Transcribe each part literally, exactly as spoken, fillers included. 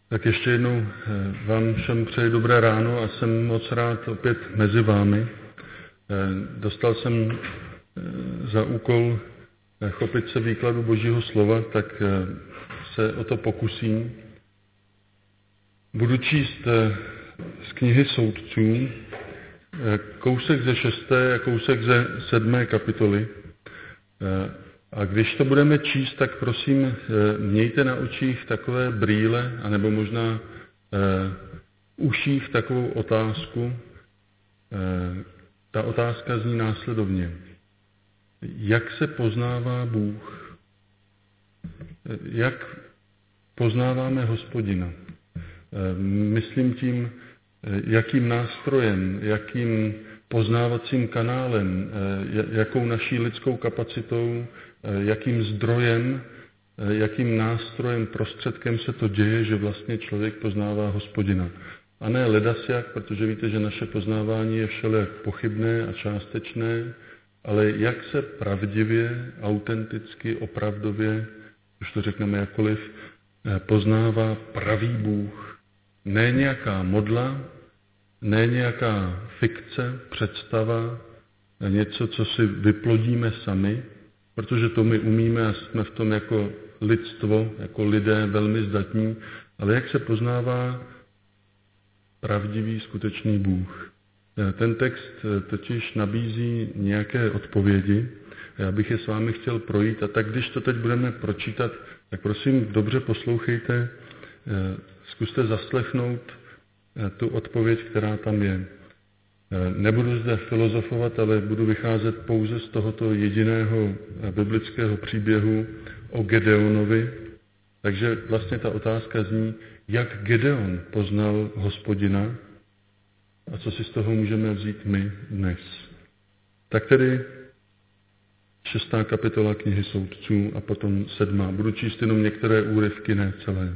Tak ještě jednou vám všem přeji dobré ráno a jsem moc rád opět mezi vámi. Dostal jsem za úkol chopit se výkladu Božího slova, tak se o to pokusím. Budu číst z knihy Soudců kousek ze šesté a kousek ze sedmé kapitoly. A když to budeme číst, tak prosím, mějte na očích takové brýle, anebo možná uh, uších takovou otázku. Uh, ta otázka zní následovně. Jak se poznává Bůh? Jak poznáváme Hospodina? Uh, myslím tím, jakým nástrojem, jakým poznávacím kanálem, jakou naší lidskou kapacitou, jakým zdrojem, jakým nástrojem, prostředkem se to děje, že vlastně člověk poznává Hospodina. A ne ledasjak, protože víte, že naše poznávání je všelijak pochybné a částečné, ale jak se pravdivě, autenticky, opravdově, už to řekneme jakkoliv, poznává pravý Bůh. Ne nějaká modla, ne nějaká fikce, představa, něco, co si vyplodíme sami, protože to my umíme a jsme v tom jako lidstvo, jako lidé velmi zdatní, ale jak se poznává pravdivý, skutečný Bůh. Ten text totiž nabízí nějaké odpovědi, já bych je s vámi chtěl projít, a tak když to teď budeme pročítat, tak prosím dobře poslouchejte, zkuste zaslechnout tu odpověď, která tam je. Nebudu zde filozofovat, ale budu vycházet pouze z tohoto jediného biblického příběhu o Gedeonovi. Takže vlastně ta otázka zní, jak Gedeon poznal Hospodina a co si z toho můžeme vzít my dnes. Tak tedy šestá kapitola knihy Soudců a potom sedmá. Budu číst jenom některé úryvky, ne celé.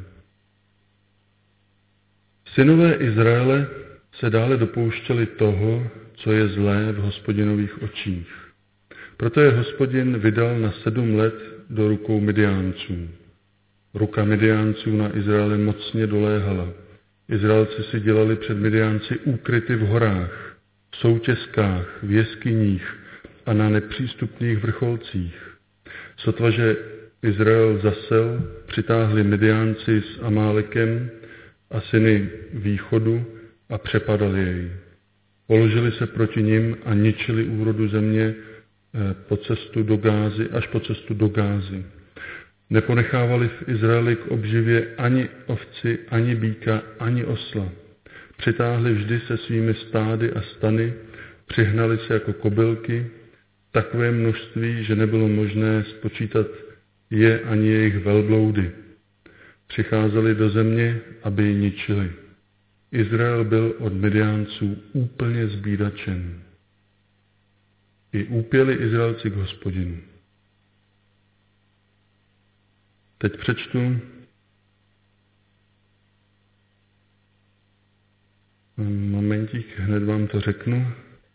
Synové Izraele se dále dopouštěli toho, co je zlé v Hospodinových očích. Proto je Hospodin vydal na sedm let do rukou Midiánců. Ruka Midiánců na Izraele mocně doléhala. Izraelci si dělali před Midiánci úkryty v horách, v soutězkách, v jeskyních a na nepřístupných vrcholcích. Sotva, že Izrael zasel, přitáhli Midiánci s Amálekem a syny východu a přepadali jej. Položili se proti nim a ničili úrodu země po cestu do Gázy, až po cestu do Gázy. Neponechávali v Izraeli k obživě ani ovci, ani býka, ani osla. Přitáhli vždy se svými stády a stany, přihnali se jako kobylky, takové množství, že nebylo možné spočítat je ani jejich velbloudy. Přicházeli do země, aby ji ničili. Izrael byl od Midiánců úplně zbídačen. I úpěli Izraelci k Hospodinu. Teď přečtu momentík, hned vám to řeknu.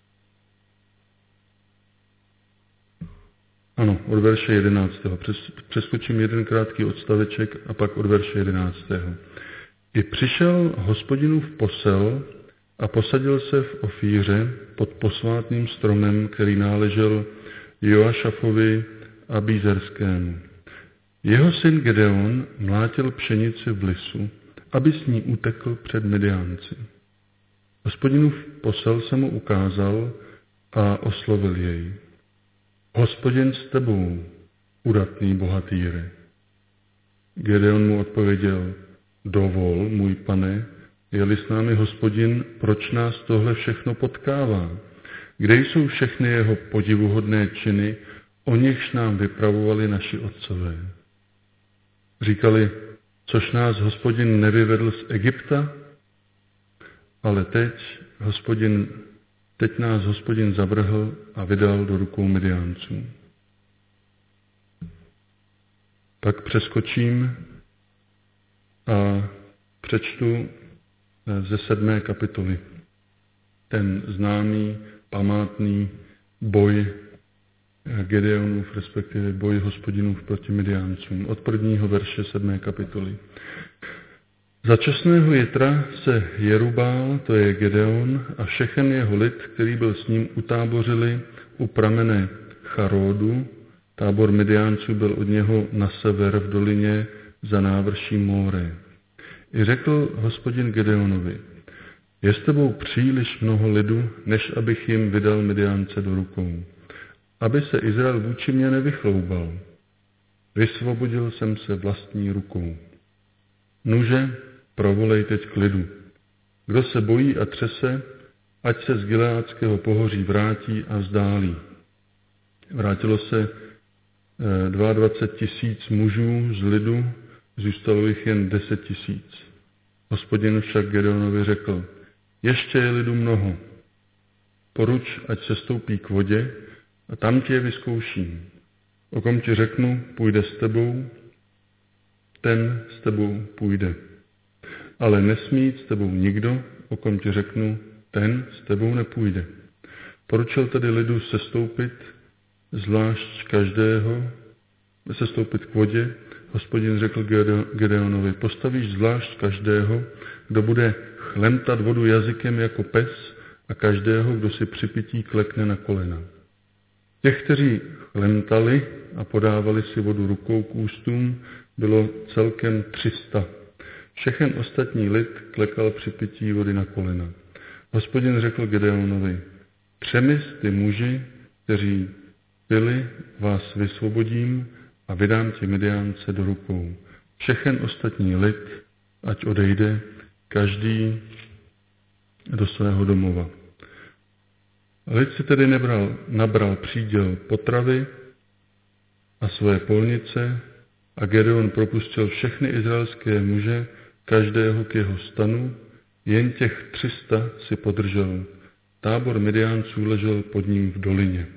Ano, od verše jedenáctého. Přeskočím jeden krátký odstaveček a pak od verše jedenáctého. I přišel Hospodinův posel a posadil se v Ofíře pod posvátným stromem, který náležel Joašafovi a Bízerskému. Jeho syn Gedeon mlátil pšenici v lisu, aby s ní utekl před Midiánci. Hospodinův posel se mu ukázal a oslovil jej. Hospodin s tebou, udatný bohatýre. Gedeon mu odpověděl, dovol, můj pane, je-li s námi Hospodin, proč nás tohle všechno potkává? Kde jsou všechny jeho podivuhodné činy, o nichž nám vypravovali naši otcové? Říkali, což nás Hospodin nevyvedl z Egypta? Ale teď, hospodin, teď nás Hospodin zavrhl a vydal do rukou Midiánců. Pak přeskočím a přečtu ze sedmé kapitoly. Ten známý, památný boj Gedeonův, respektive boj Hospodinův proti Midiáncům. Od prvního verše sedmé kapitoly. Za časného Jitra se Jerubál, to je Gedeon, a všechen jeho lid, který byl s ním, utábořili u pramene Charódu. Tábor Midiánců byl od něho na sever v dolině za návrší Móre. I řekl Hospodin Gedeonovi, je s tebou příliš mnoho lidu, než abych jim vydal Midiánce do rukou, aby se Izrael vůči mě nevychloubal. Vysvobodil jsem se vlastní rukou. Nuže, provolej teď k lidu. Kdo se bojí a třese, ať se z Gileádského pohoří vrátí a vzdálí. Vrátilo se dvacet dva tisíc mužů z lidu, zůstalo jich jen deset tisíc. Hospodin však Gedeonovi řekl, ještě je lidu mnoho. Poruč, ať se stoupí k vodě a tam tě vyzkouším. O kom ti řeknu, půjde s tebou, ten s tebou půjde. Ale nesmí jít s tebou nikdo, o kom ti řeknu, ten s tebou nepůjde. Poručil tedy lidu sestoupit, zvlášť každého, sestoupit k vodě. Hospodin řekl Gedeonovi, postavíš zvlášť každého, kdo bude chlemtat vodu jazykem jako pes a každého, kdo si při pití klekne na kolena. Těch, kteří chlemtali a podávali si vodu rukou k ústům, bylo celkem tři sta. Všechen ostatní lid klekal při pití vody na kolena. Hospodin řekl Gedeonovi, třemi ty muži, kteří pili, vás vysvobodím a vydám ti Midiánce do rukou. Všechen ostatní lid, ať odejde, každý do svého domova. Lid si tedy nebral, nabral příděl potravy a své polnice a Gedeon propustil všechny izraelské muže, každého k jeho stanu, jen těch tři sta si podržel. Tábor Midiánců ležel pod ním v dolině.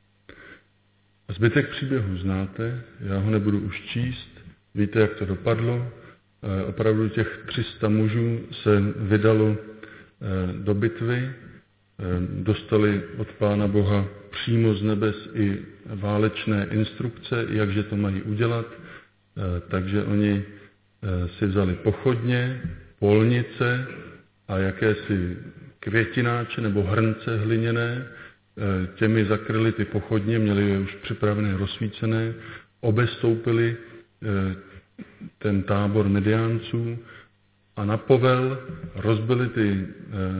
A zbytek příběhu znáte, já ho nebudu už číst, víte, jak to dopadlo. Opravdu těch tři sta mužů se vydalo do bitvy, dostali od Pána Boha přímo z nebes i válečné instrukce, jakže to mají udělat, takže oni si vzali pochodně, polnice a jakési květináče nebo hrnce hliněné, těmi zakryli ty pochodně, měli je už připravené, rozsvícené, obestoupili ten tábor Midiánců a na povel rozbili ty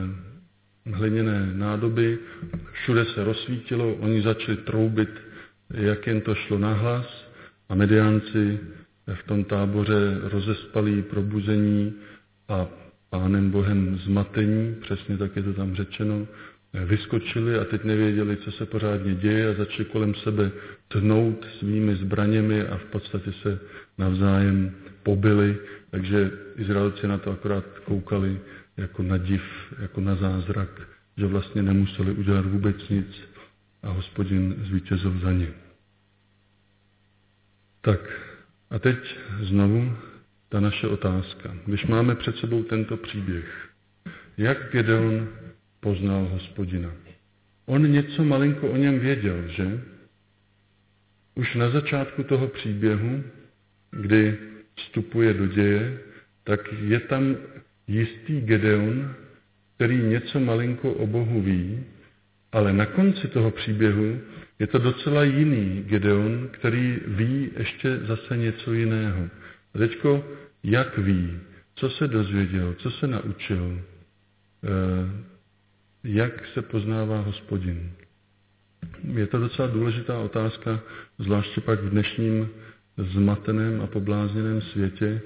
hliněné nádoby, všude se rozsvítilo, oni začali troubit, jak jen to šlo nahlas a Midiánci v tom táboře rozespalí, probuzení a Pánem Bohem zmatení, přesně tak je to tam řečeno, vyskočili a teď nevěděli, co se pořádně děje a začali kolem sebe tnout svými zbraněmi a v podstatě se navzájem pobili, takže Izraelci na to akorát koukali jako na div, jako na zázrak, že vlastně nemuseli udělat vůbec nic a Hospodin zvítězil za ně. Tak a teď znovu ta naše otázka. Když máme před sebou tento příběh, jak Gedeon poznal Hospodina? On něco malinko o něm věděl, že? Už na začátku toho příběhu, kdy vstupuje do děje, tak je tam jistý Gedeon, který něco malinko o Bohu ví, ale na konci toho příběhu je to docela jiný Gedeon, který ví ještě zase něco jiného. A teďko, jak ví, co se dozvěděl, co se naučil, jak se poznává Hospodin. Je to docela důležitá otázka, zvláště pak v dnešním zmateném a poblázněném světě,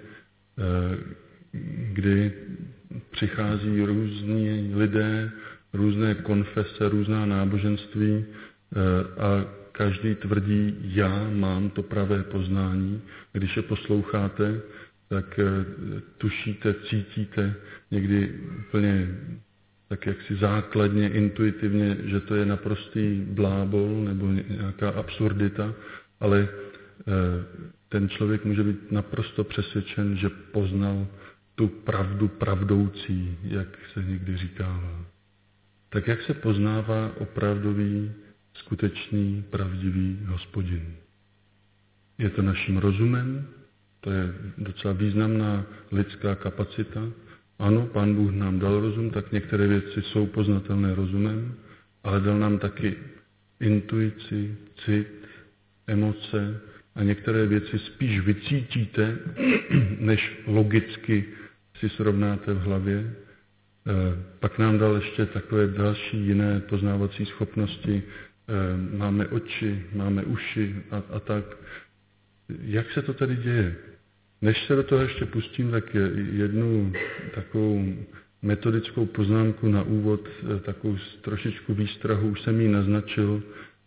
kdy přichází různí lidé, různé konfese, různá náboženství a každý tvrdí, já mám to pravé poznání. Když je posloucháte, tak tušíte, cítíte někdy úplně tak jaksi základně, intuitivně, že to je naprostý blábol nebo nějaká absurdita, ale ten člověk může být naprosto přesvědčen, že poznal tu pravdu pravdoucí, jak se někdy říkává. Tak jak se poznává opravdový, skutečný, pravdivý Hospodin? Je to naším rozumem, To je docela významná lidská kapacita. Ano, Pán Bůh nám dal rozum, tak některé věci jsou poznatelné rozumem, ale dal nám taky intuici, cit, emoce a některé věci spíš vycítíte, než logicky si srovnáte v hlavě. Pak nám dal ještě takové další jiné poznávací schopnosti. Máme oči, máme uši a, a tak. Jak se to tady děje? Než se do toho ještě pustím, tak jednu takovou metodickou poznámku na úvod, takovou trošičku výstrahu, už jsem ji naznačil.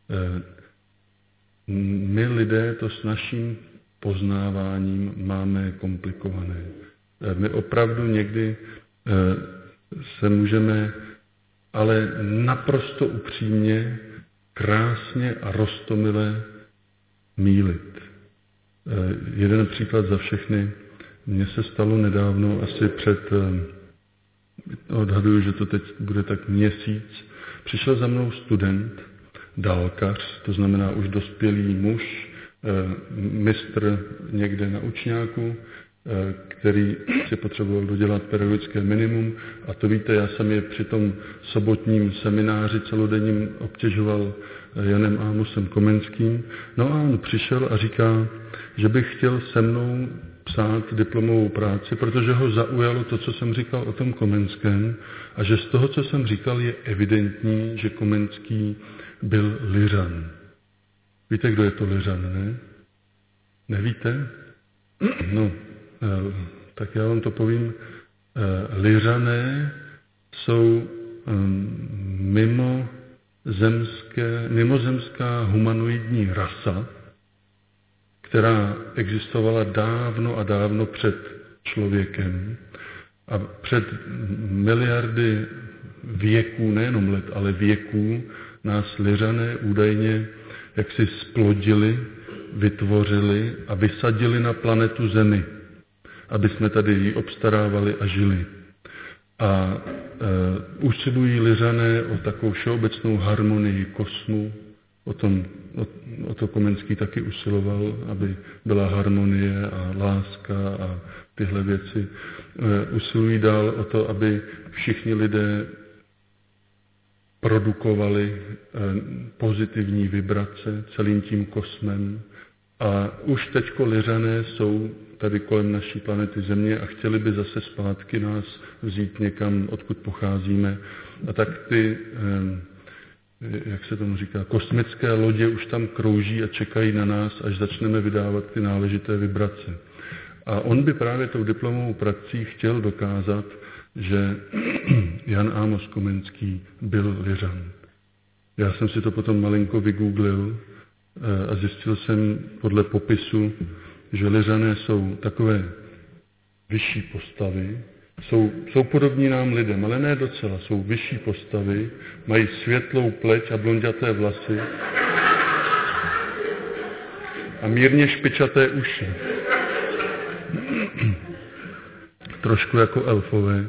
My lidé to s naším poznáváním máme komplikované. My opravdu někdy se můžeme, ale naprosto upřímně, krásně a roztomile mýlit. Jeden příklad za všechny. Mně se stalo nedávno, asi před, odhaduju, že to teď bude tak měsíc, přišel za mnou student, dálkař, to znamená už dospělý muž, mistr někde na učňáku, který si potřeboval dodělat pedagogické minimum. A to víte, já jsem je při tom sobotním semináři celodenním obtěžoval Janem Ámosem Komenským. No a on přišel a říká, že bych chtěl se mnou psát diplomovou práci, protože ho zaujalo to, co jsem říkal o tom Komenském, a že z toho, co jsem říkal, je evidentní, že Komenský byl Liřan. Víte, kdo je to Liřan, ne? Nevíte? No, tak já vám to povím. Liřané jsou mimo zemské, mimozemská humanoidní rasa, která existovala dávno a dávno před člověkem a před miliardy věků, nejenom let, ale věků, nás Liřané údajně jaksi splodili, vytvořili a vysadili na planetu Zemi, aby jsme tady ji obstarávali a žili. A e, usilují Liřané o takovou všeobecnou harmonii kosmu, o, tom, o, o to Komenský taky usiloval, aby byla harmonie a láska a tyhle věci. E, usilují dál o to, aby všichni lidé produkovali e, pozitivní vibrace celým tím kosmem. A už teďko Liřané jsou tady kolem naší planety Země a chtěli by zase zpátky nás vzít někam, odkud pocházíme. A tak ty, jak se tomu říká, kosmické lodě už tam krouží a čekají na nás, až začneme vydávat ty náležité vibrace. A on by právě tou diplomovou prací chtěl dokázat, že Jan Ámos Komenský byl Liřan. Já jsem si to potom malinko vygooglil a zjistil jsem podle popisu, že Liřané jsou takové vyšší postavy, jsou, jsou podobní nám lidem, ale ne docela, jsou vyšší postavy, mají světlou pleť a blonďaté vlasy a mírně špičaté uši. Trošku jako elfové.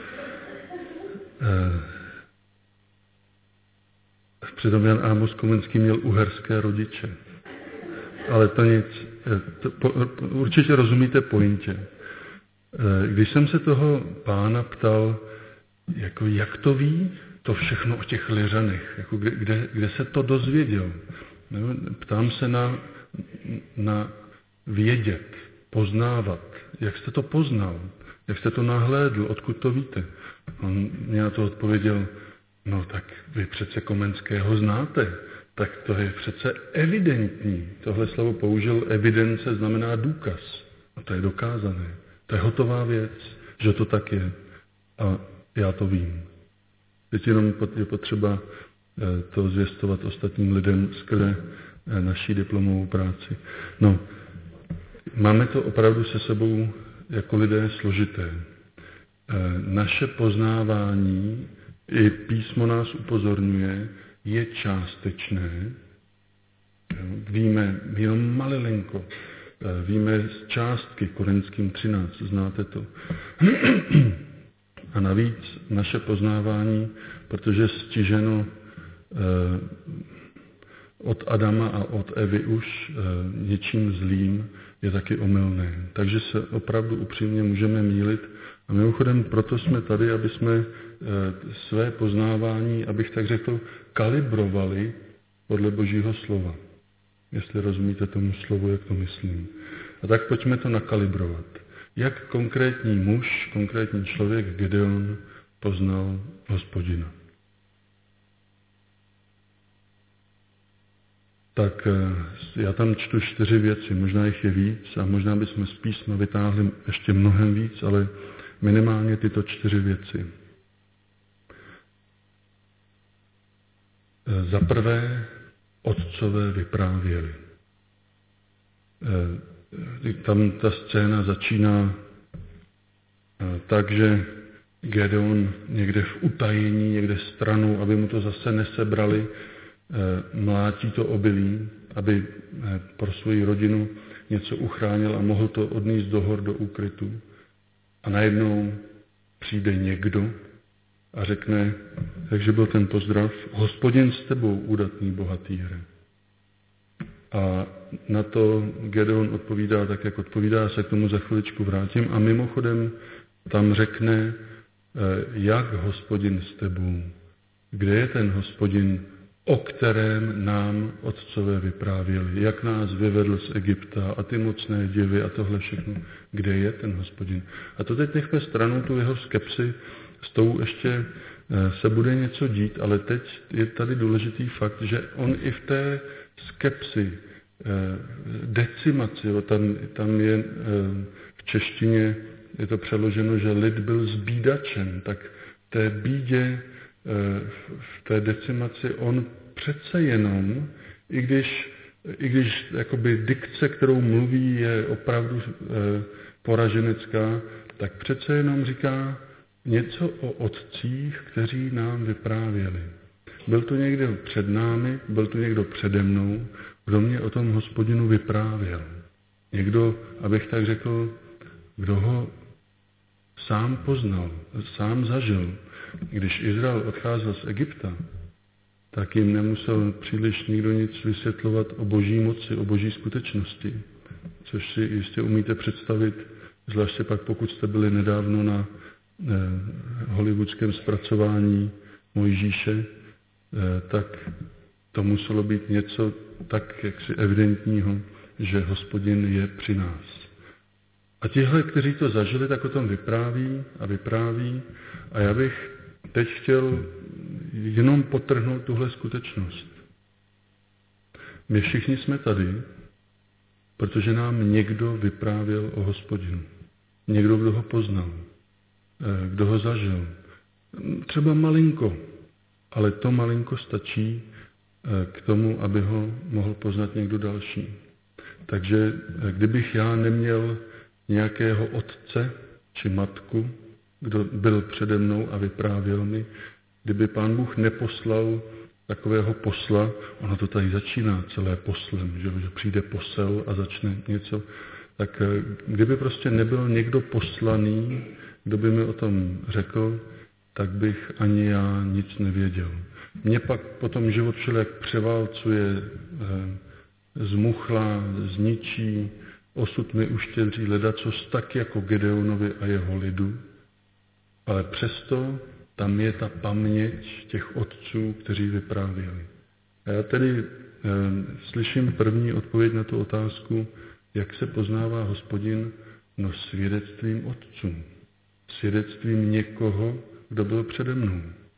Přitom Jan Ámos Komenský měl uherské rodiče. Ale to nic. To, po, určitě rozumíte pointě. Když jsem se toho pána ptal, jako jak to ví, to všechno o těch Liřanech, jako kde, kde, kde se to dozvěděl. Ptám se na, na vědět, poznávat. Jak jste to poznal? Jak jste to nahlédl? Odkud to víte? On mě na to odpověděl, no tak vy přece Komenského znáte, tak to je přece evidentní. Tohle slovo použil, evidence znamená důkaz. A to je dokázané. To je hotová věc, že to tak je. A já to vím. Teď jenom je potřeba to zvěstovat ostatním lidem skrze naší diplomovou práci. No, máme to opravdu se sebou jako lidé složité. Naše poznávání, i písmo nás upozorňuje, je částečné. Víme jenom malilinko. Víme z částky Korinským třináct, znáte to. A navíc naše poznávání, protože je stiženo od Adama a od Evy už něčím zlým je taky omylné. Takže se opravdu upřímně můžeme mýlit. A mimochodem proto jsme tady, aby jsme své poznávání, abych tak řekl, kalibrovali podle Božího slova. Jestli rozumíte tomu slovu, jak to myslím. A tak pojďme to nakalibrovat. Jak konkrétní muž, konkrétní člověk Gedeon poznal Hospodina. Tak já tam čtu čtyři věci, možná jich je víc a možná bychom z písma vytáhli ještě mnohem víc, ale minimálně tyto čtyři věci. Za prvé, otcové vyprávěli. Tam ta scéna začíná tak, že Gedeon někde v utajení, někde stranou, aby mu to zase nesebrali, mlátí to obilí, aby pro svou rodinu něco uchránil a mohl to odnést do hor, do úkrytu. A najednou přijde někdo a řekne, takže byl ten pozdrav, Hospodin s tebou, údatný bohatýre. A na to Gedeon odpovídá tak, jak odpovídá, já se k tomu za chviličku vrátím. A mimochodem tam řekne, jak Hospodin s tebou, kde je ten Hospodin, o kterém nám otcové vyprávěli, jak nás vyvedl z Egypta a ty mocné divy a tohle všechno, kde je ten Hospodin. A to teď nechme stranou tu jeho skepsi, s tou ještě se bude něco dít, ale teď je tady důležitý fakt, že on i v té skepsi, decimaci, tam, tam je v češtině je to přeloženo, že lid byl zbídačen, tak v té bídě, v té decimaci on přece jenom, i když, i když jakoby dikce, kterou mluví, je opravdu poraženecká, tak přece jenom říká něco o otcích, kteří nám vyprávěli. Byl tu někdo před námi, byl tu někdo přede mnou, kdo mě o tom Hospodinu vyprávěl. Někdo, abych tak řekl, kdo ho sám poznal, sám zažil. Když Izrael odcházel z Egypta, tak jim nemusel příliš nikdo nic vysvětlovat o boží moci, o boží skutečnosti. Což si jistě umíte představit, zvláště pak pokud jste byli nedávno na eh, hollywoodském zpracování Mojžíše, eh, tak to muselo být něco tak jaksi evidentního, že Hospodin je při nás. A tihle, kteří to zažili, tak o tom vypráví a vypráví. A já bych teď chtěl jenom podtrhnout tuhle skutečnost. My všichni jsme tady, protože nám někdo vyprávěl o Hospodinu. Někdo, kdo ho poznal, kdo ho zažil. Třeba malinko, ale to malinko stačí k tomu, aby ho mohl poznat někdo další. Takže kdybych já neměl nějakého otce či matku, kdo byl přede mnou a vyprávěl mi, kdyby Pán Bůh neposlal takového posla, ono to tady začíná celé poslem, že, že přijde posel a začne něco, tak kdyby prostě nebyl někdo poslaný, kdo by mi o tom řekl, tak bych ani já nic nevěděl. Mě pak potom život všelijak převálcuje, zmuchlá, zničí, osud mi uštědří ledacos tak jako Gedeonovi a jeho lidu, ale přesto tam je ta paměť těch otců, kteří vyprávěli. A já tedy e, slyším první odpověď na tu otázku, jak se poznává Hospodin, no svědectvím otců. Svědectvím někoho, kdo byl přede mnou.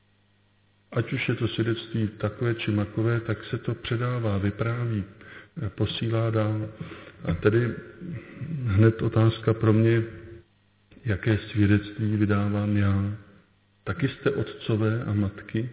Ať už je to svědectví takové či makové, tak se to předává, vypráví, posílá dál. A tedy hned otázka pro mě, jaké svědectví vydávám já. Taky jste otcové a matky,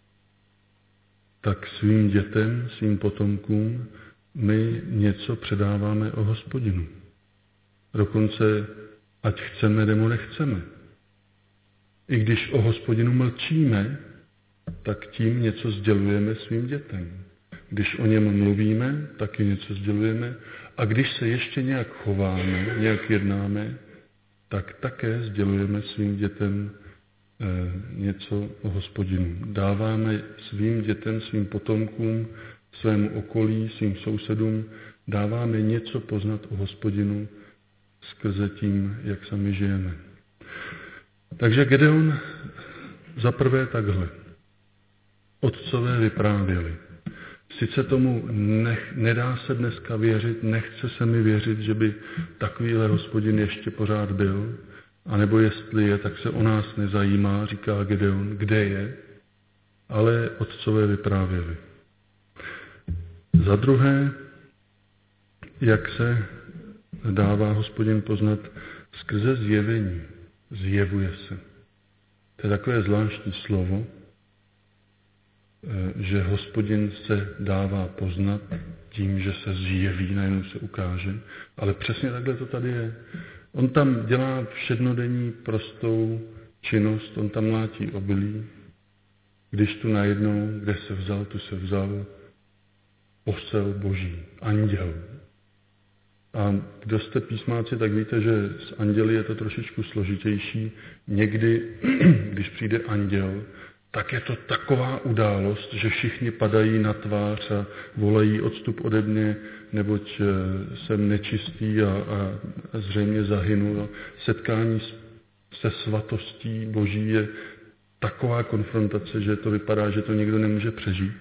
tak svým dětem, svým potomkům my něco předáváme o Hospodinu. Dokonce, ať chceme nebo nechceme. I když o Hospodinu mlčíme, tak tím něco sdělujeme svým dětem. Když o něm mluvíme, taky něco sdělujeme. A když se ještě nějak chováme, nějak jednáme, tak také sdělujeme svým dětem e, něco o Hospodinu. Dáváme svým dětem, svým potomkům svému okolí, svým sousedům, dáváme něco poznat o Hospodinu skrze tím, jak sami žijeme. Takže Gedeon zaprvé takhle. Otcové vyprávěli. Sice tomu nech, nedá se dneska věřit, nechce se mi věřit, že by takovýhle Hospodin ještě pořád byl, anebo jestli je, tak se o nás nezajímá, říká Gedeon, kde je, ale otcové vyprávěli. Za druhé, jak se dává Hospodin poznat skrze zjevení. Zjevuje se. To je takové zvláštní slovo, že Hospodin se dává poznat tím, že se zjeví, najednou se ukáže, ale přesně takhle to tady je. On tam dělá všednodenní prostou činnost, on tam mlátí obilí, když tu najednou, kde se vzal, tu se vzal posel Boží, anděl. A kdo jste písmáci, tak víte, že s anděli je to trošičku složitější. Někdy, když přijde anděl, tak je to taková událost, že všichni padají na tvář a volají odstup ode mě, neboť jsem nečistý a, a zřejmě zahynu. Setkání se svatostí Boží je taková konfrontace, že to vypadá, že to nikdo nemůže přežít.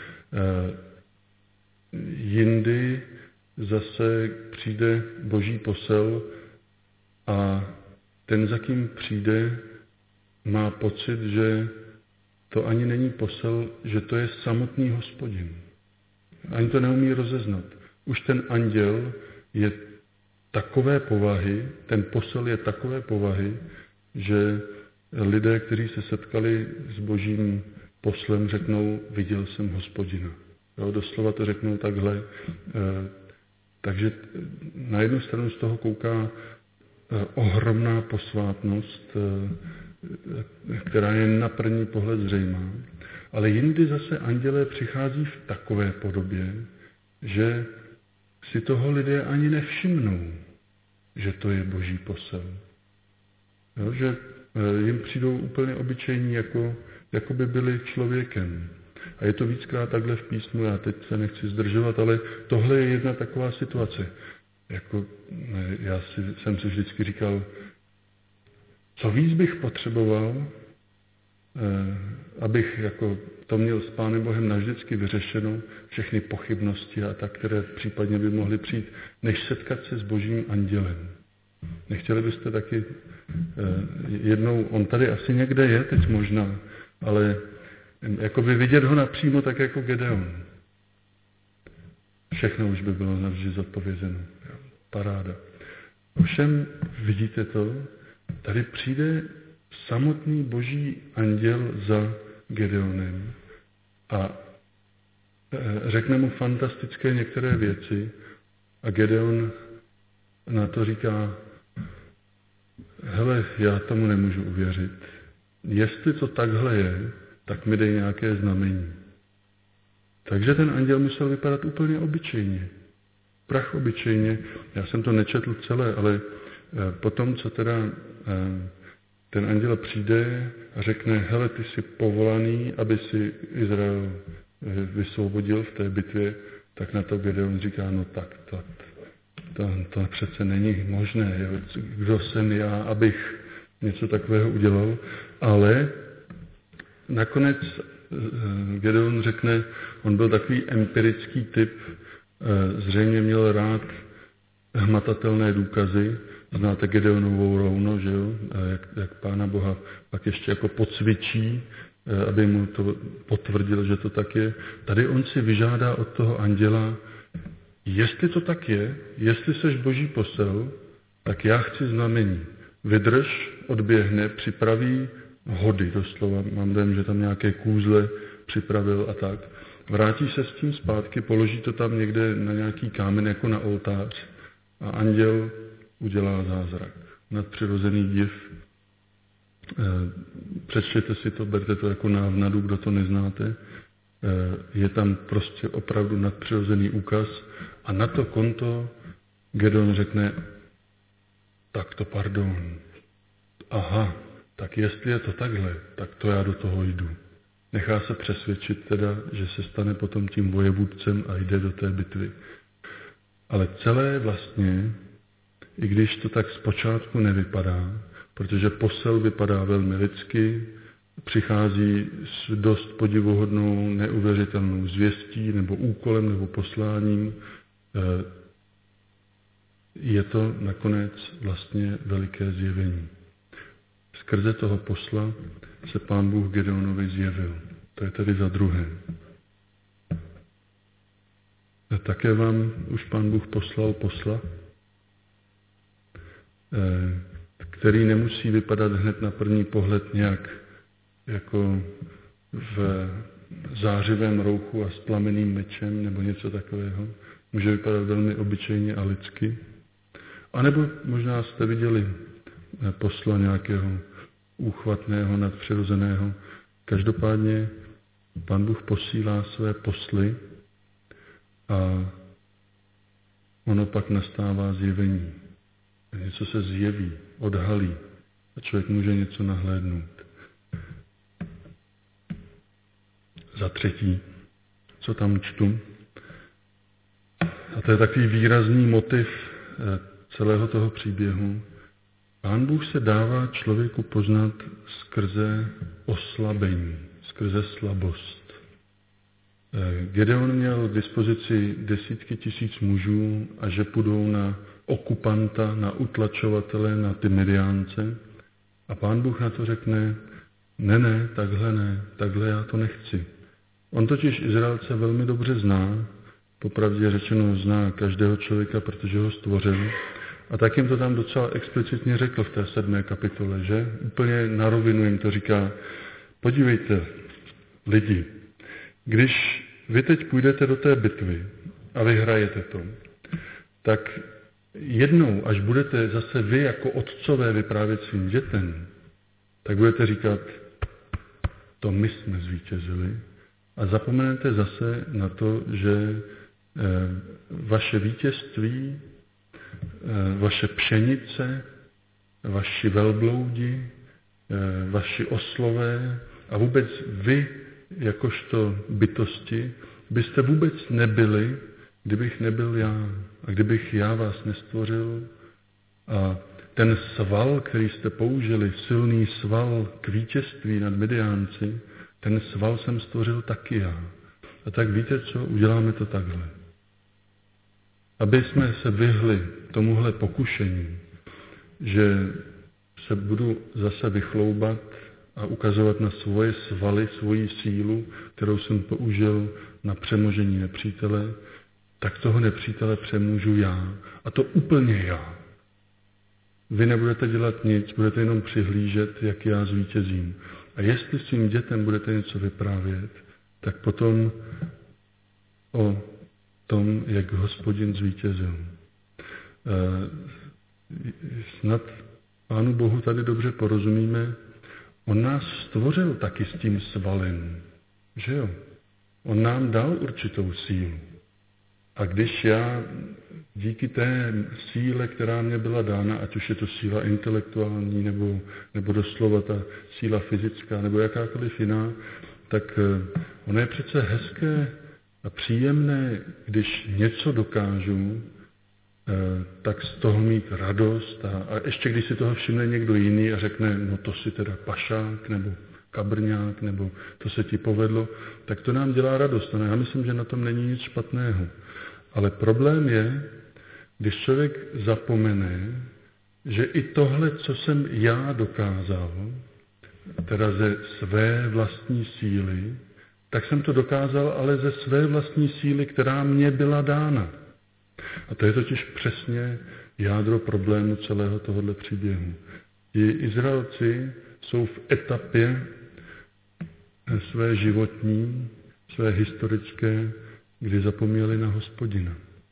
Jindy zase přijde Boží posel a ten, za kým přijde, má pocit, že to ani není posel, že to je samotný Hospodin. Ani to neumí rozeznat. Už ten anděl je takové povahy, ten posel je takové povahy, že lidé, kteří se setkali s Božím poslem, řeknou, viděl jsem Hospodina. Jo, doslova to řeknou takhle. Takže na jednu stranu z toho kouká ohromná posvátnost, která je na první pohled zřejmá, ale jindy zase andělé přichází v takové podobě, že si toho lidé ani nevšimnou, že to je Boží posel. Jo, že jim přijdou úplně obyčejní, jako, jako by byli člověkem. A je to víckrát takhle v písmu, já teď se nechci zdržovat, ale tohle je jedna taková situace. Jako, já si, jsem si vždycky říkal, co víc bych potřeboval, eh, abych jako to měl s Pánem Bohem navždycky vyřešeno, všechny pochybnosti a tak, které případně by mohly přijít, než setkat se s Božím andělem. Nechtěli byste taky eh, jednou, on tady asi někde je teď možná, ale jakoby vidět ho napřímo tak jako Gedeon. Všechno už by bylo navždy zodpovězeno. Paráda. Ovšem, vidíte to, tady přijde samotný Boží anděl za Gedeonem a řekne mu fantastické některé věci a Gedeon na to říká, hele, já tomu nemůžu uvěřit. Jestli to takhle je, tak mi dej nějaké znamení. Takže ten anděl musel vypadat úplně obyčejně. Prach obyčejně. Já jsem to nečetl celé, ale potom, co teda ten anděl přijde a řekne, hele, ty jsi povolaný, aby si Izrael vysvobodil v té bitvě, tak na to Gedeon říká, no tak to, to, to přece není možné. Jo. Kdo jsem já, abych něco takového udělal, ale nakonec Gedeon řekne, on byl takový empirický typ, zřejmě měl rád hmatatelné důkazy, znáte Gedeonovou rouno, že jo, jak, jak Pána Boha pak ještě jako pocvičí, aby mu to potvrdil, že to tak je. Tady on si vyžádá od toho anděla, jestli to tak je, jestli seš Boží posel, tak já chci znamení. Vydrž, odběhne, připraví hody, doslova, mám dojem, že tam nějaké kůzle připravil a tak. Vrátí se s tím zpátky, položí to tam někde na nějaký kámen jako na oltář a anděl udělá zázrak. Nadpřirozený div. Přečtěte si to, berte to jako návnadu, kdo to neznáte. Je tam prostě opravdu nadpřirozený úkaz a na to konto Gedeon řekne, tak to pardon. Aha, tak jestli je to takhle, tak to já do toho jdu. Nechá se přesvědčit teda, že se stane potom tím vojevůdcem a jde do té bitvy. Ale celé vlastně, i když to tak zpočátku nevypadá, protože posel vypadá velmi lidsky, přichází s dost podivuhodnou, neuvěřitelnou zvěstí nebo úkolem nebo posláním, je to nakonec vlastně veliké zjevení. Skrze toho posla se Pán Bůh Gedeonovi zjevil. To je tedy za druhé. A také vám už Pán Bůh poslal posla, který nemusí vypadat hned na první pohled nějak jako v zářivém rouchu a s plameným mečem nebo něco takového. Může vypadat velmi obyčejně a lidsky. A nebo možná jste viděli posla nějakého úchvatného, nadpřirozeného. Každopádně Pán Bůh posílá své posly a ono pak nastává zjevení. Něco se zjeví, odhalí a člověk může něco nahlédnout. Za třetí, co tam čtu, a to je takový výrazný motiv celého toho příběhu, Pán Bůh se dává člověku poznat skrze oslabení, skrze slabost. Gedeon měl k dispozici desítky tisíc mužů a že půjdou na okupanta, na utlačovatele, na ty Midiánce. A Pán Bůh na to řekne, ne, ne, takhle ne, takhle já to nechci. On totiž Izraelce velmi dobře zná, popravdě řečeno zná každého člověka, protože ho stvořil. A tak jim to tam docela explicitně řekl v té sedmé kapitole, že? Úplně na rovinu jim to říká, podívejte, lidi, když vy teď půjdete do té bitvy a vyhrajete to, tak jednou, až budete zase vy jako otcové vyprávět svým dětem, tak budete říkat, to my jsme zvítězili a zapomenete zase na to, že vaše vítězství, vaše pšenice, vaši velbloudi, vaši oslové a vůbec vy, jakožto bytosti, byste vůbec nebyli, kdybych nebyl já. A kdybych já vás nestvořil a ten sval, který jste použili, silný sval k vítězství nad Midiánci, ten sval jsem stvořil taky já. A tak víte co, uděláme to takhle. Aby jsme se vyhli tomuhle pokušení, že se budu zase vychloubat a ukazovat na svoje svaly, svoji sílu, kterou jsem použil na přemožení nepřítele, tak toho nepřítele přemůžu já. A to úplně já. Vy nebudete dělat nic, budete jenom přihlížet, jak já zvítězím. A jestli svým dětem budete něco vyprávět, tak potom o tom, jak Hospodin zvítězil. Snad Pánu Bohu tady dobře porozumíme, on nás stvořil taky s tím svalem, že jo? On nám dal určitou sílu. A když já díky té síle, která mě byla dána, ať už je to síla intelektuální, nebo, nebo doslova ta síla fyzická, nebo jakákoliv jiná, tak ono je přece hezké a příjemné, když něco dokážu, tak z toho mít radost a, a ještě když si toho všimne někdo jiný a řekne, no to si teda pašák, nebo kabrňák, nebo to se ti povedlo, tak to nám dělá radost. A já myslím, že na tom není nic špatného. Ale problém je, když člověk zapomene, že i tohle, co jsem já dokázal, teda ze své vlastní síly, tak jsem to dokázal ale ze své vlastní síly, která mě byla dána. A to je totiž přesně jádro problému celého tohoto příběhu. I Izraelci jsou v etapě své životní, své historické, kdy zapomněli na Hospodina.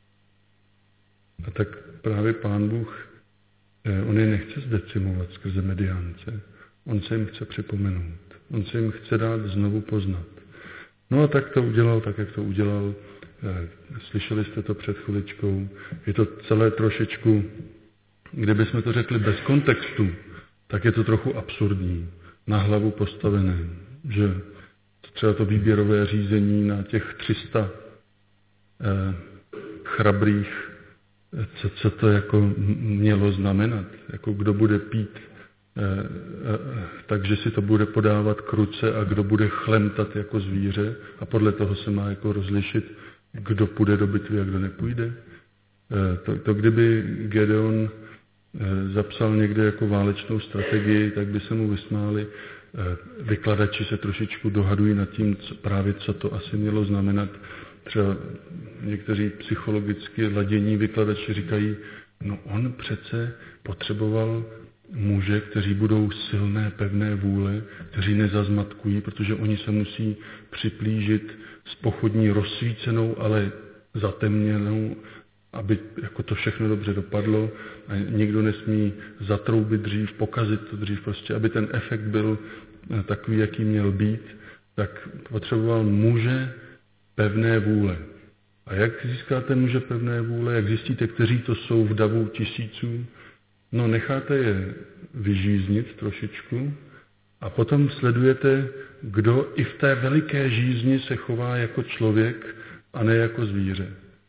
A tak právě Pán Bůh, on je nechce zdecimovat skrze Midiánce. On se jim chce připomenout. On se jim chce dát znovu poznat. No a tak to udělal, tak jak to udělal. Slyšeli jste to před chviličkou. Je to celé trošičku, kdybychom to řekli bez kontextu, tak je to trochu absurdní, na hlavu postavené, že třeba to výběrové řízení na těch tři sta eh, chrabrých, co, co to jako mělo znamenat, jako kdo bude pít, eh, eh, takže si to bude podávat k ruce a kdo bude chlemtat jako zvíře a podle toho se má jako rozlišit, kdo půjde do bitvy a kdo nepůjde. Eh, to, to kdyby Gedeon eh, zapsal někde jako válečnou strategii, tak by se mu vysmáli. Vykladači se trošičku dohadují nad tím, co, právě co to asi mělo znamenat. Třeba někteří psychologicky ladění vykladači říkají, no on přece potřeboval muže, kteří budou silné, pevné vůle, kteří nezazmatkují, protože oni se musí připlížit s pochodní rozsvícenou, ale zatemněnou, aby jako to všechno dobře dopadlo a nikdo nesmí zatroubit dřív, pokazit to dřív, prostě aby ten efekt byl takový, jaký měl být, tak potřeboval muže pevné vůle. A jak získáte muže pevné vůle, jak zjistíte, kteří to jsou v davu tisíců? No necháte je vyžíznit trošičku a potom sledujete, kdo i v té veliké žízni se chová jako člověk a ne jako zvíře.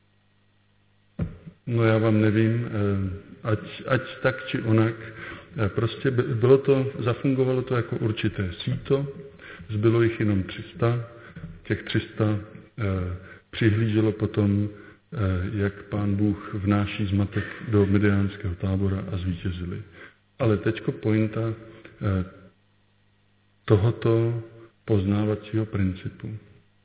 No já vám nevím, ať, ať tak či onak, prostě bylo to, zafungovalo to jako určité síto, zbylo jich jenom tři sta, těch tři sta eh, přihlíželo potom, eh, jak Pán Bůh vnáší zmatek do midiánského tábora a zvítězili. Ale teďko pointa eh, tohoto poznávacího principu.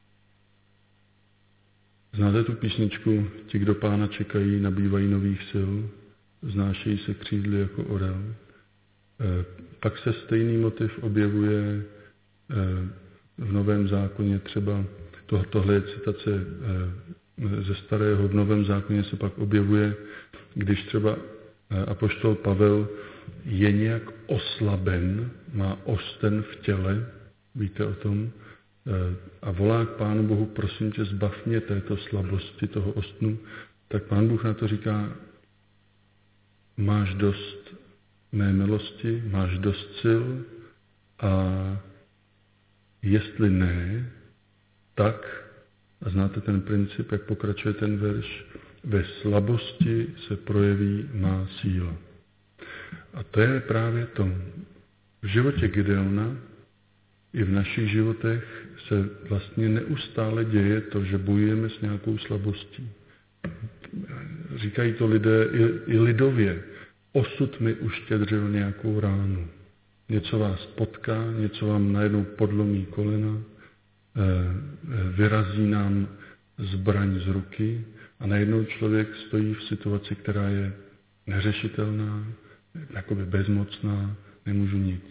Znáte tu písničku Ti, kdo Pána čekají, nabývají nových sil, znášejí se křídly jako orel. E, pak se stejný motiv objevuje e, v Novém zákoně, třeba to, tohle je citace e, ze Starého, v Novém zákoně se pak objevuje, když třeba e, apoštol Pavel je nějak oslaben, má osten v těle, víte o tom, a volá k Pánu Bohu, prosím tě, zbav mě této slabosti, toho ostnu, tak Pán Bůh na to říká, máš dost mé milosti, máš dost sil a jestli ne, tak, a znáte ten princip, jak pokračuje ten verš, ve slabosti se projeví má síla. A to je právě to. V životě Gideona i v našich životech se vlastně neustále děje to, že bojujeme s nějakou slabostí. Říkají to lidé i, i lidově. Osud mi uštědřil nějakou ránu. Něco vás potká, něco vám najednou podlomí kolena, vyrazí nám zbraň z ruky a najednou člověk stojí v situaci, která je neřešitelná, jakoby bezmocná, nemůžu nic.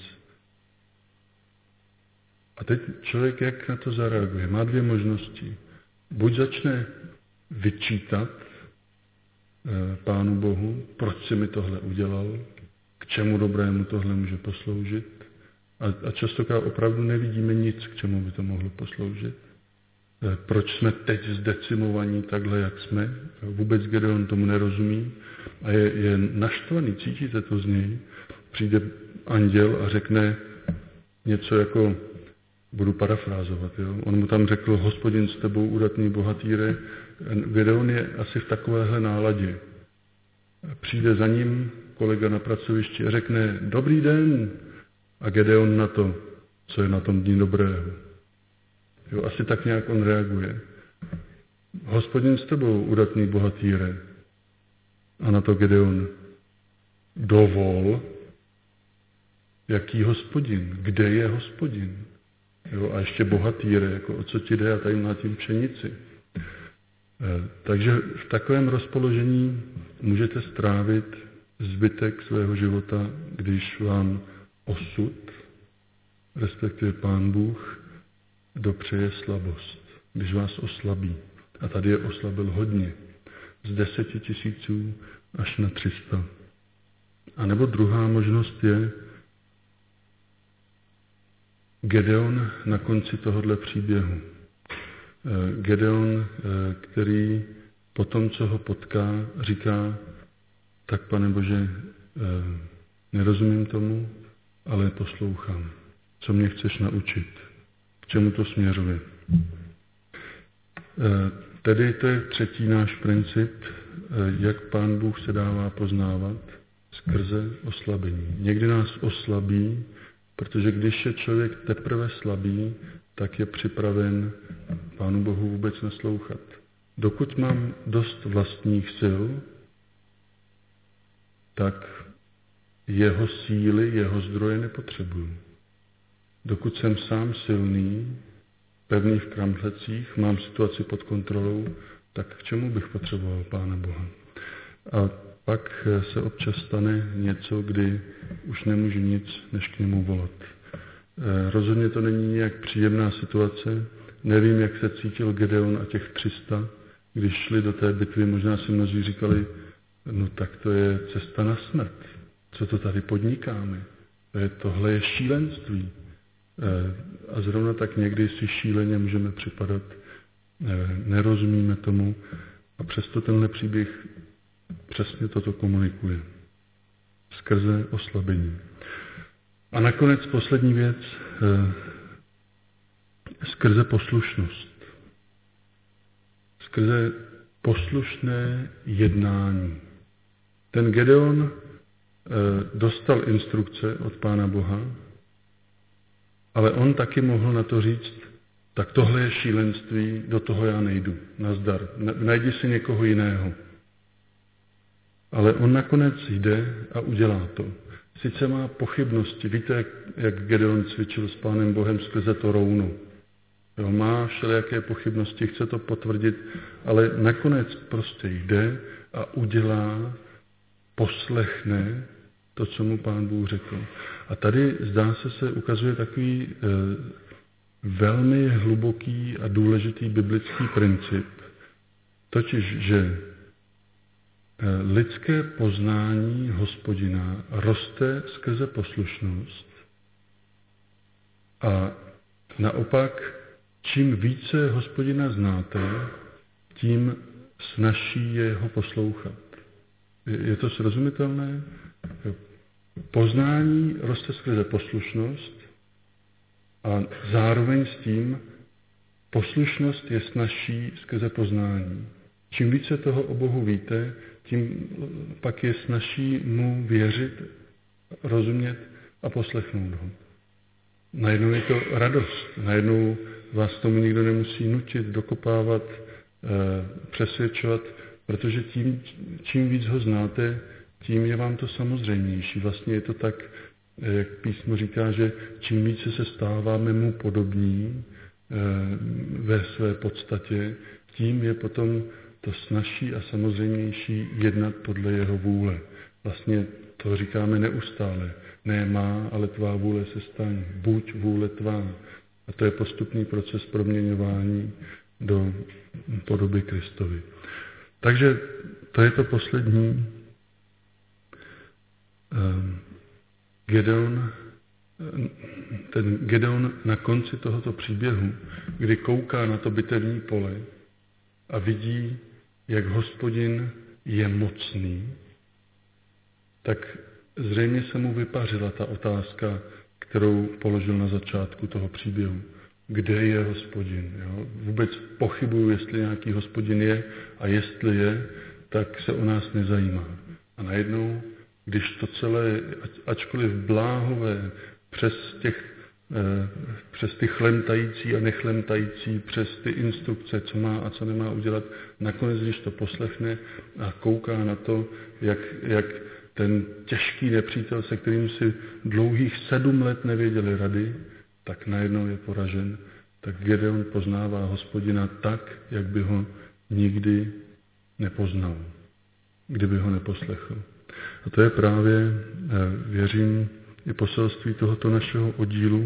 A teď člověk jak na to zareaguje? Má dvě možnosti. Buď začne vyčítat e, Pánu Bohu, proč si mi tohle udělal, k čemu dobrému tohle může posloužit. A, a častokrát opravdu nevidíme nic, k čemu by to mohlo posloužit. E, proč jsme teď zdecimovaní takhle, jak jsme. Vůbec Gedeon tomu nerozumí a je, je naštvaný, cítíte to z něj. Přijde anděl a řekne něco jako, budu parafrázovat, jo? On mu tam řekl, Hospodin s tebou, udatný bohatýre. Gedeon je asi v takovéhle náladě. Přijde za ním kolega na pracovišti a řekne, dobrý den. A Gedeon na to, co je na tom dní dobrého. Jo, asi tak nějak on reaguje. Hospodin s tebou, udatný bohatýre. A na to Gedeon, dovol, jaký Hospodin, kde je Hospodin? Jo, a ještě bohatýre, jako o co ti jde, a tady má tím pšenici. E, takže v takovém rozpoložení můžete strávit zbytek svého života, když vám osud, respektive Pán Bůh, dopřeje slabost, když vás oslabí. A tady je oslabil hodně. Z deseti tisíců až na tři sta. A nebo druhá možnost je, Gedeon na konci tohohle příběhu. Gedeon, který po tom, co ho potká, říká, tak Pane Bože, nerozumím tomu, ale poslouchám. Co mě chceš naučit? čemu to směřuje. Tedy to je třetí náš princip, jak Pán Bůh se dává poznávat skrze oslabení. Někdy nás oslabí, protože když je člověk teprve slabý, tak je připraven Pánu Bohu vůbec naslouchat. Dokud mám dost vlastních sil, tak jeho síly, jeho zdroje nepotřebuju. Dokud jsem sám silný, pevný v kramflecích, mám situaci pod kontrolou, tak k čemu bych potřeboval Pána Boha? A pak se občas stane něco, kdy už nemůžu nic, než k němu volat. Rozhodně to není nějak příjemná situace. Nevím, jak se cítil Gedeon a těch tři sta, když šli do té bitvy. Možná si mnozí říkali, no tak to je cesta na smrt. Co to tady podnikáme? Tohle je šílenství. A zrovna tak někdy si šíleně můžeme připadat, nerozumíme tomu a přesto tenhle příběh přesně toto komunikuje. Skrze oslabení. A nakonec poslední věc, skrze poslušnost. Skrze poslušné jednání. Ten Gedeon dostal instrukce od Pána Boha, ale on taky mohl na to říct, tak tohle je šílenství, do toho já nejdu, nazdar, najdi si někoho jiného. Ale on nakonec jde a udělá to. Sice má pochybnosti, víte, jak, jak Gedeon cvičil s Pánem Bohem skrze to rouno. Jo, má všelijaké pochybnosti, chce to potvrdit, ale nakonec prostě jde a udělá, poslechne to, co mu Pán Bůh řekl. A tady zdá se, se ukazuje takový e, velmi hluboký a důležitý biblický princip, totiž, že lidské poznání Hospodina roste skrze poslušnost a naopak, čím více Hospodina znáte, tím snazší je ho poslouchat. Je to srozumitelné? Poznání roste skrze poslušnost a zároveň s tím poslušnost je snazší skrze poznání. Čím více toho o Bohu víte, tím pak je snazší mu věřit, rozumět a poslechnout ho. Najednou je to radost, najednou vás tomu nikdo nemusí nutit, dokopávat, přesvědčovat, protože tím, čím víc ho znáte, tím je vám to samozřejmější. Vlastně je to tak, jak písmo říká, že čím více se stáváme mu podobní ve své podstatě, tím je potom to snazší a samozřejmější jednat podle jeho vůle. Vlastně to říkáme neustále. Ne má, ale tvá vůle se staň. Buď vůle tvá. A to je postupný proces proměňování do podoby Kristovy. Takže to je to poslední. Gedeon, ten Gedeon na konci tohoto příběhu, kdy kouká na to bitevní pole a vidí, jak Hospodin je mocný, tak zřejmě se mu vypařila ta otázka, kterou položil na začátku toho příběhu. Kde je Hospodin? Jo? Vůbec pochybuju, jestli nějaký Hospodin je a jestli je, tak se o nás nezajímá. A najednou, když to celé, ačkoliv bláhové, přes těch přes ty chlemtající a nechlemtající, přes ty instrukce, co má a co nemá udělat, nakonec, když to poslechne a kouká na to, jak, jak ten těžký nepřítel, se kterým si dlouhých sedm let nevěděli rady, tak najednou je poražen. Tak Gedeon poznává Hospodina tak, jak by ho nikdy nepoznal, kdyby ho neposlechl. A to je právě, věřím, i poselství tohoto našeho oddílu.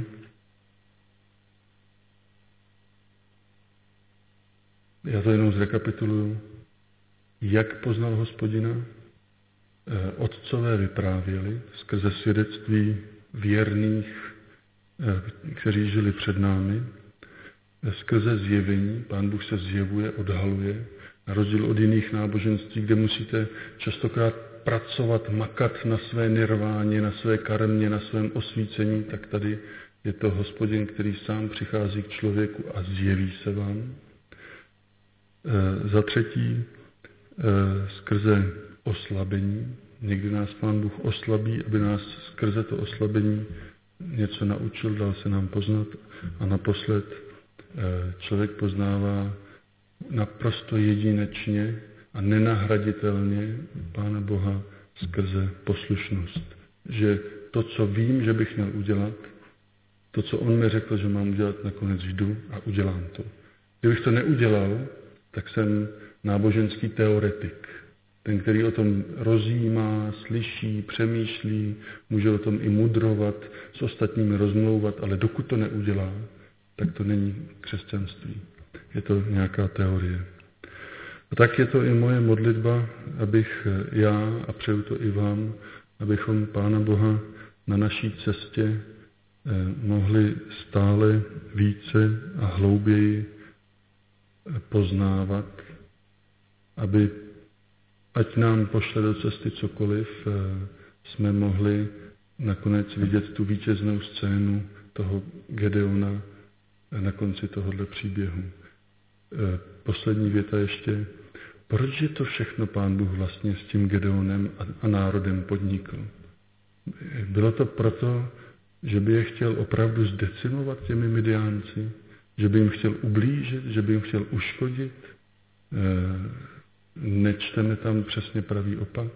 Já to jenom zrekapituluju. Jak poznal Hospodina? Otcové vyprávěli skrze svědectví věrných, kteří žili před námi. Skrze zjevení, Pán Bůh se zjevuje, odhaluje, na rozdíl od jiných náboženství, kde musíte častokrát pracovat, makat na své nirváně, na své karmě, na svém osvícení, tak tady Je to Hospodin, který sám přichází k člověku a zjeví se vám. E, za třetí, e, skrze oslabení. Někdy nás Pán Bůh oslabí, aby nás skrze to oslabení něco naučil, dal se nám poznat. A naposled e, člověk poznává naprosto jedinečně a nenahraditelně Pána Boha skrze poslušnost. Že to, co vím, že bych měl udělat, to, co on mi řekl, že mám udělat, nakonec jdu a udělám to. Kdybych to neudělal, tak jsem náboženský teoretik. Ten, který o tom rozjímá, slyší, přemýšlí, může o tom i mudrovat, s ostatními rozmlouvat, ale dokud to neudělá, tak to není křesťanství. Je to nějaká teorie. A tak je to i moje modlitba, abych já, a přeju to i vám, abychom Pána Boha na naší cestě mohli stále více a hlouběji poznávat, aby, ať nám pošle do cesty cokoliv, jsme mohli nakonec vidět tu vítěznou scénu toho Gedeona na konci tohohle příběhu. Poslední věta ještě. Proč je to všechno Pán Bůh vlastně s tím Gedeonem a národem podnikl? Bylo to proto, že by je chtěl opravdu zdecimovat těmi Midiánci? Že by jim chtěl ublížit? Že by jim chtěl uškodit? Nečteme tam přesně pravý opak?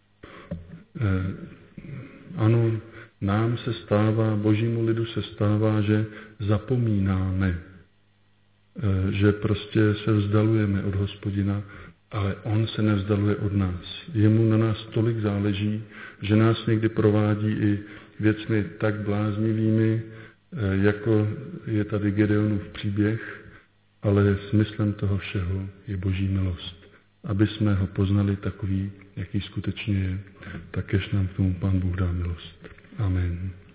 Ano, nám se stává, božímu lidu se stává, že zapomínáme, že prostě se vzdalujeme od Hospodina, ale on se nevzdaluje od nás. Jemu na nás tolik záleží, že nás někdy provádí i věcmi tak bláznivými, jako je tady Gedeonův příběh, ale smyslem toho všeho je boží milost. Aby jsme ho poznali takový, jaký skutečně je, tak kež nám k tomu Pán Bůh dá milost. Amen.